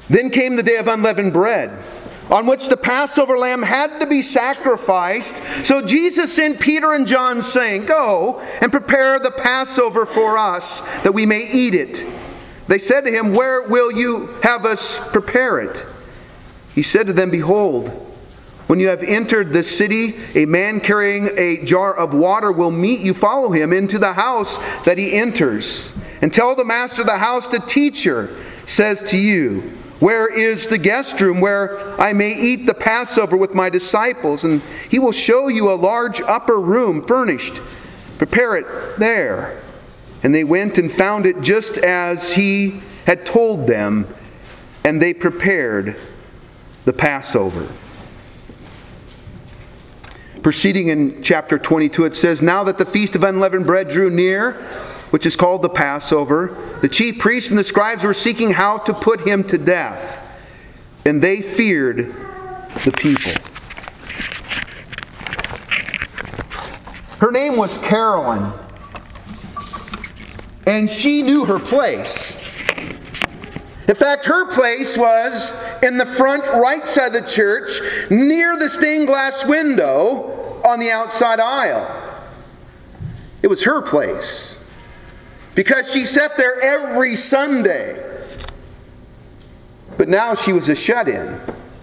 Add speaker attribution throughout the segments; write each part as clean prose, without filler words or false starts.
Speaker 1: Then came the day of unleavened bread, on which the Passover lamb had to be sacrificed. So Jesus sent Peter and John, saying, "Go and prepare the Passover for us, that we may eat it." They said to him, "Where will you have us prepare it?" He said to them, "Behold, when you have entered the city, a man carrying a jar of water will meet you. Follow him into the house that he enters. And tell the master of the house, the teacher says to you, where is the guest room where I may eat the Passover with my disciples? And he will show you a large upper room furnished. Prepare it there." And they went and found it just as he had told them, and they prepared the Passover. Proceeding in chapter 22, it says, "Now that the feast of unleavened bread drew near, which is called the Passover, the chief priests and the scribes were seeking how to put him to death, and they feared the people." Her name was Carolyn, and she knew her place. In fact, her place was in the front right side of the church, near the stained glass window on the outside aisle. It was her place, because she sat there every Sunday. But now she was a shut-in.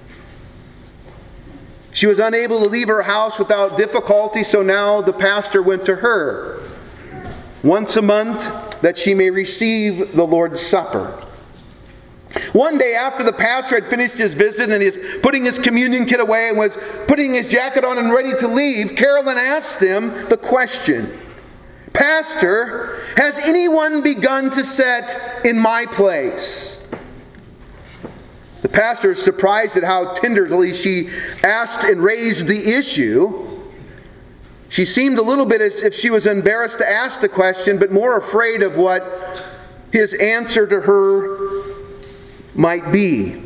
Speaker 1: She was unable to leave her house without difficulty, so now the pastor went to her once a month that she may receive the Lord's Supper. One day after the pastor had finished his visit and is putting his communion kit away and was putting his jacket on and ready to leave, Carolyn asked him the question, "Pastor, has anyone begun to set in my place?" The pastor is surprised at how tenderly she asked and raised the issue. She seemed a little bit as if she was embarrassed to ask the question, but more afraid of what his answer to her might be.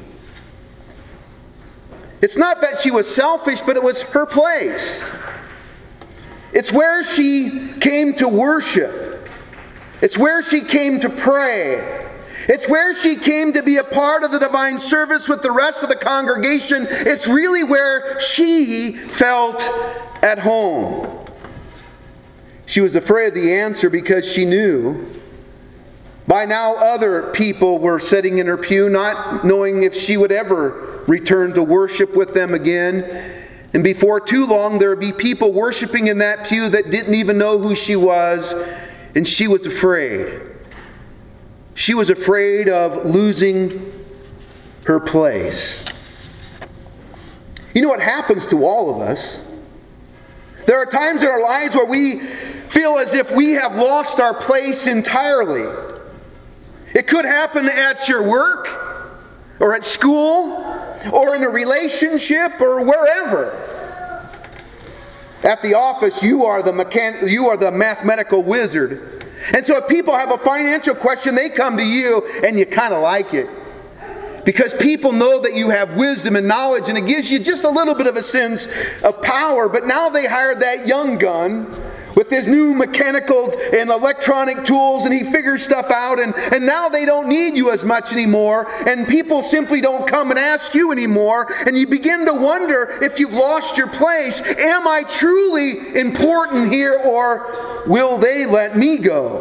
Speaker 1: It's not that she was selfish, but it was her place. It's where she came to worship. It's where she came to pray. It's where she came to be a part of the divine service with the rest of the congregation. It's really where she felt at home. She was afraid of the answer because she knew by now other people were sitting in her pew, not knowing if she would ever return to worship with them again. And before too long, there would be people worshiping in that pew that didn't even know who she was, and she was afraid. She was afraid of losing her place. You know what happens to all of us? There are times in our lives where we feel as if we have lost our place entirely. It could happen at your work, or at school, or in a relationship, or wherever. At the office, you are the mathematical wizard. And so if people have a financial question, they come to you, and you kind of like it. Because people know that you have wisdom and knowledge, and it gives you just a little bit of a sense of power. But now they hired that young gun with his new mechanical and electronic tools, and he figures stuff out, and now they don't need you as much anymore, and people simply don't come and ask you anymore, and you begin to wonder if you've lost your place. Am I truly important here, or will they let me go?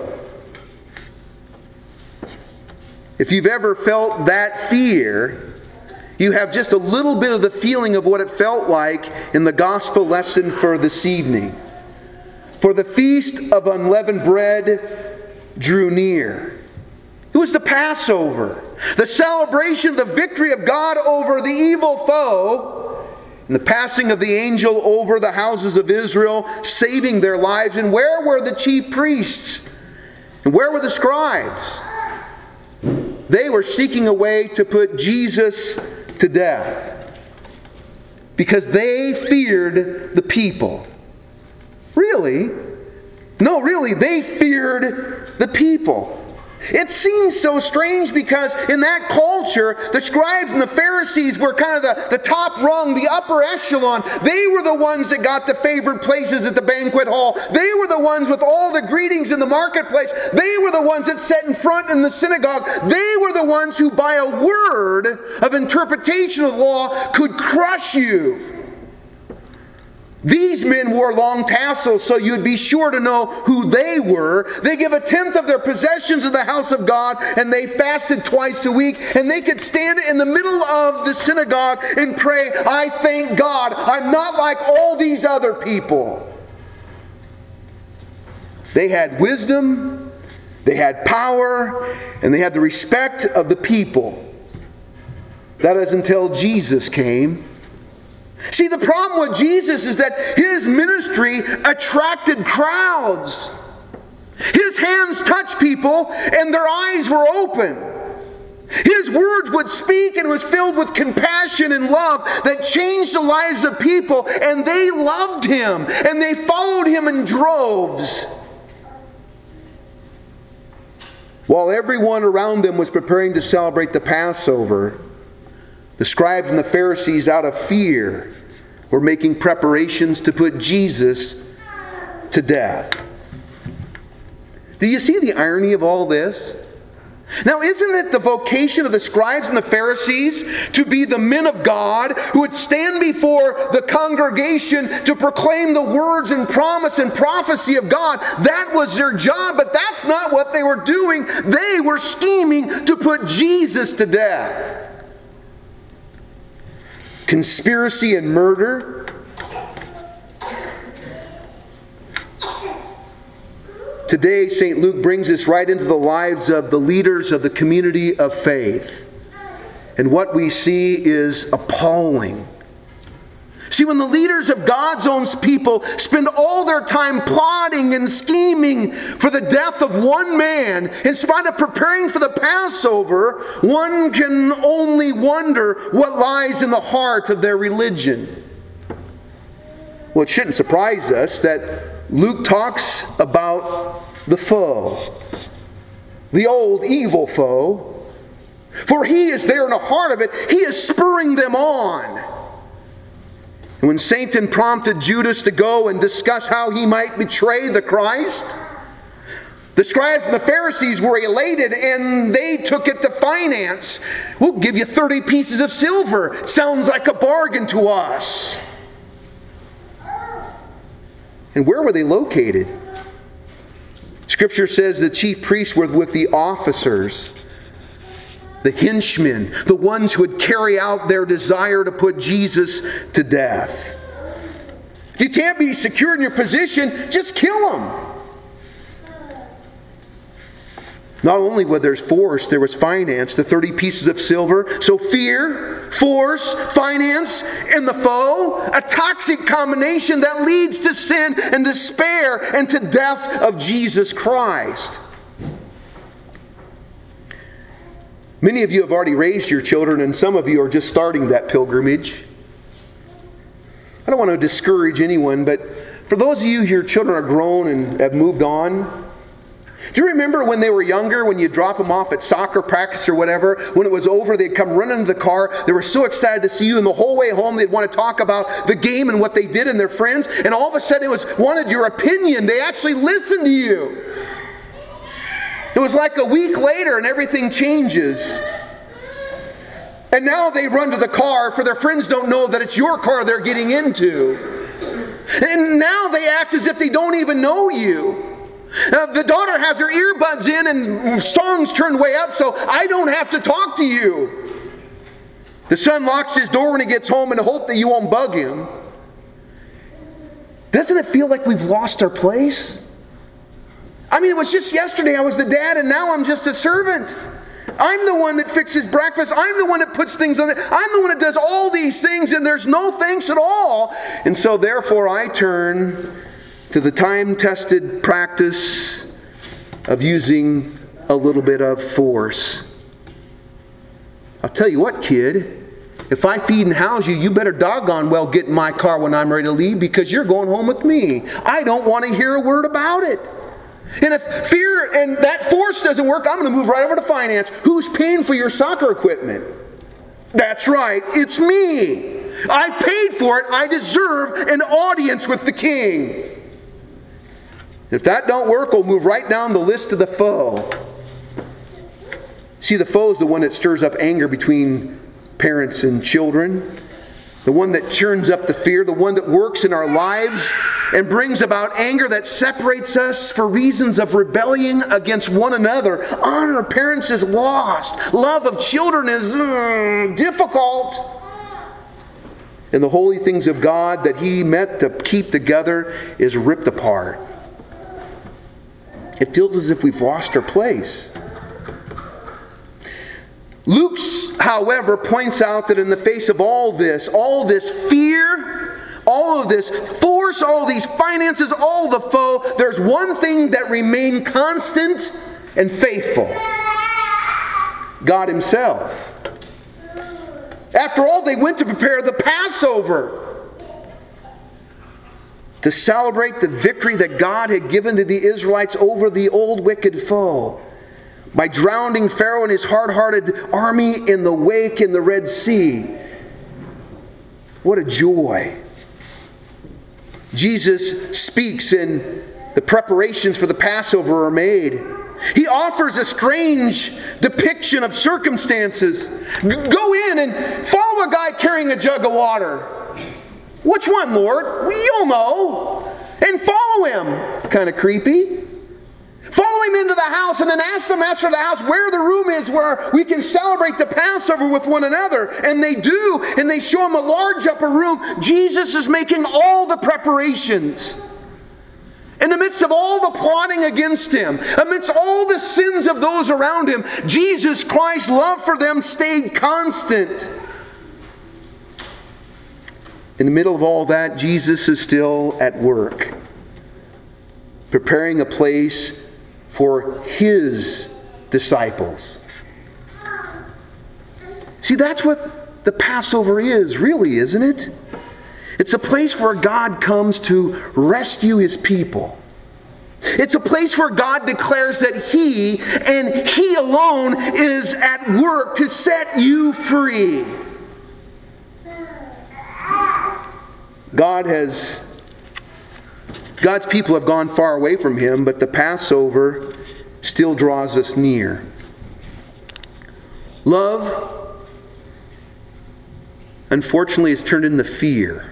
Speaker 1: If you've ever felt that fear, you have just a little bit of the feeling of what it felt like in the gospel lesson for this evening. For the feast of unleavened bread drew near. It was the Passover, the celebration of the victory of God over the evil foe, and the passing of the angel over the houses of Israel, saving their lives. And where were the chief priests? And where were the scribes? They were seeking a way to put Jesus to death because they feared the people. Really? No, really, they feared the people. It seems so strange because in that culture, the scribes and the Pharisees were kind of the top rung, the upper echelon. They were the ones that got the favored places at the banquet hall. They were the ones with all the greetings in the marketplace. They were the ones that sat in front in the synagogue. They were the ones who, by a word of interpretation of the law, could crush you. These men wore long tassels, so you'd be sure to know who they were. They give a tenth of their possessions to the house of God, and they fasted twice a week. And they could stand in the middle of the synagogue and pray, I thank God, I'm not like all these other people. They had wisdom, they had power, and they had the respect of the people. That is until Jesus came. See, the problem with Jesus is that His ministry attracted crowds. His hands touched people and their eyes were open. His words would speak and was filled with compassion and love that changed the lives of people, and they loved Him and they followed Him in droves. While everyone around them was preparing to celebrate the Passover, the scribes and the Pharisees, out of fear, were making preparations to put Jesus to death. Do you see the irony of all this? Now, isn't it the vocation of the scribes and the Pharisees to be the men of God who would stand before the congregation to proclaim the words and promise and prophecy of God? That was their job, but that's not what they were doing. They were scheming to put Jesus to death. Conspiracy and murder. Today, St. Luke brings us right into the lives of the leaders of the community of faith. And what we see is appalling. See, when the leaders of God's own people spend all their time plotting and scheming for the death of one man, in spite of preparing for the Passover, one can only wonder what lies in the heart of their religion. Well, it shouldn't surprise us that Luke talks about the foe, the old evil foe, for he is there in the heart of it. He is spurring them on. And when Satan prompted Judas to go and discuss how he might betray the Christ, the scribes and the Pharisees were elated and they took it to finance. We'll give you 30 pieces of silver. It sounds like a bargain to us. And where were they located? Scripture says the chief priests were with the officers, the henchmen, the ones who would carry out their desire to put Jesus to death. If you can't be secure in your position, just kill him. Not only was there force, there was finance, the 30 pieces of silver. So fear, force, finance, and the foe, a toxic combination that leads to sin and despair and to death of Jesus Christ. Many of you have already raised your children, and some of you are just starting that pilgrimage. I don't want to discourage anyone, but for those of you whose children are grown and have moved on, do you remember when they were younger, when you drop them off at soccer practice or whatever, when it was over, they'd come running to the car, they were so excited to see you, and the whole way home they'd want to talk about the game and what they did and their friends, and all of a sudden it wanted your opinion. They actually listened to you. It was like a week later and everything changes. And now they run to the car, for their friends don't know that it's your car they're getting into. And now they act as if they don't even know you. The daughter has her earbuds in and songs turned way up, so I don't have to talk to you. The son locks his door when he gets home in the hope that you won't bug him. Doesn't it feel like we've lost our place? I mean, it was just yesterday I was the dad, and now I'm just a servant. I'm the one that fixes breakfast. I'm the one that puts things on it. I'm the one that does all these things, and there's no thanks at all. And so therefore I turn to the time-tested practice of using a little bit of force. I'll tell you what, kid. If I feed and house you, you better doggone well get in my car when I'm ready to leave, because you're going home with me. I don't want to hear a word about it. And if fear and that force doesn't work, I'm going to move right over to finance. Who's paying for your soccer equipment? That's right, it's me. I paid for it. I deserve an audience with the king. If that don't work, we'll move right down the list of the foe. See, the foe is the one that stirs up anger between parents and children. The one that churns up the fear. The one that works in our lives and brings about anger that separates us for reasons of rebellion against one another. Honor of parents is lost. Love of children is difficult. And the holy things of God that He meant to keep together is ripped apart. It feels as if we've lost our place. Luke, however, points out that in the face of all this fear, all of this force, all these finances, all the foe, there's one thing that remained constant and faithful. God Himself. After all, they went to prepare the Passover, to celebrate the victory that God had given to the Israelites over the old wicked foe, by drowning Pharaoh and his hard-hearted army in the wake in the Red Sea. What a joy. Jesus speaks and the preparations for the Passover are made. He offers a strange depiction of circumstances. Go in and follow a guy carrying a jug of water. Which one, Lord? You'll know. And follow him. Kind of creepy. Follow him into the house and then ask the master of the house where the room is where we can celebrate the Passover with one another. And they do, and they show him a large upper room. Jesus is making all the preparations. In the midst of all the plotting against him, amidst all the sins of those around him, Jesus Christ's love for them stayed constant. In the middle of all that, Jesus is still at work, preparing a place for His disciples. See, that's what the Passover is, really, isn't it? It's a place where God comes to rescue His people. It's a place where God declares that He and He alone is at work to set you free. God's people have gone far away from Him, but the Passover still draws us near. Love, unfortunately, has turned into fear.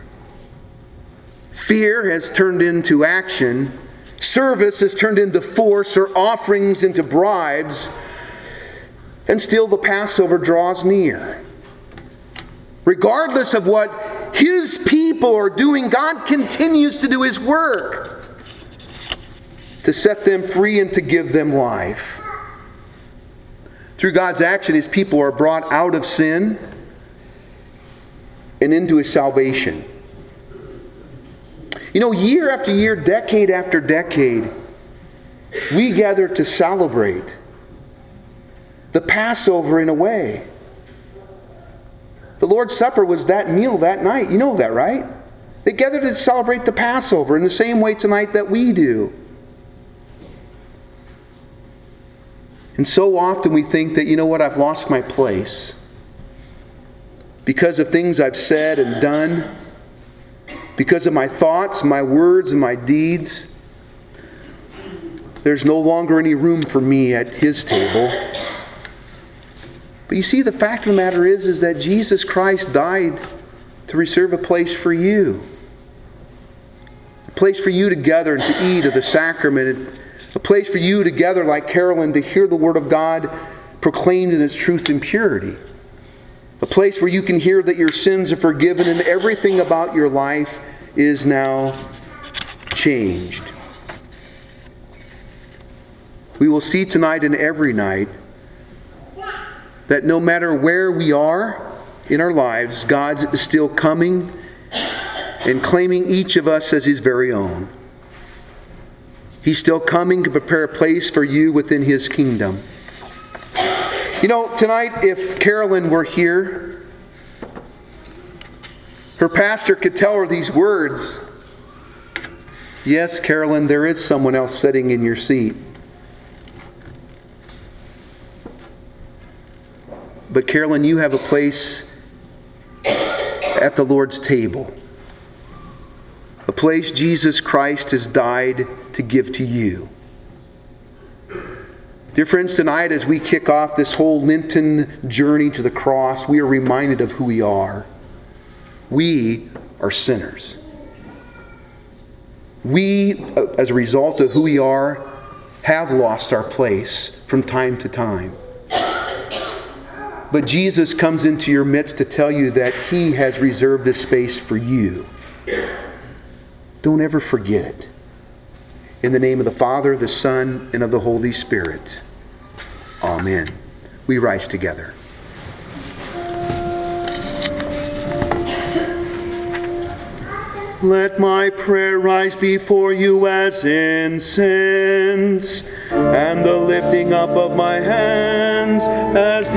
Speaker 1: Fear has turned into action. Service has turned into force, or offerings into bribes. And still the Passover draws near. Regardless of what His people are doing, God continues to do His work to set them free and to give them life. Through God's action, His people are brought out of sin and into His salvation. You know, year after year, decade after decade, we gather to celebrate the Passover in a way. The Lord's Supper was that meal that night. You know that, right? They gathered to celebrate the Passover in the same way tonight that we do. And so often we think that, you know what, I've lost my place. Because of things I've said and done. Because of my thoughts, my words, and my deeds. There's no longer any room for me at His table. But you see, the fact of the matter is that Jesus Christ died to reserve a place for you. A place for you to gather and to eat of the sacrament. A place for you to gather like Carolyn to hear the Word of God proclaimed in its truth and purity. A place where you can hear that your sins are forgiven and everything about your life is now changed. We will see tonight and every night that no matter where we are in our lives, God is still coming and claiming each of us as His very own. He's still coming to prepare a place for you within His kingdom. You know, tonight, if Carolyn were here, her pastor could tell her these words. Yes, Carolyn, there is someone else sitting in your seat. But Carolyn, you have a place at the Lord's table. A place Jesus Christ has died to give to you. Dear friends, tonight as we kick off this whole Lenten journey to the cross, we are reminded of who we are. We are sinners. We, as a result of who we are, have lost our place from time to time. But Jesus comes into your midst to tell you that He has reserved this space for you. Don't ever forget it. In the name of the Father, the Son, and of the Holy Spirit. Amen. We rise together. Let my prayer rise before you as incense, and the lifting up of my hands as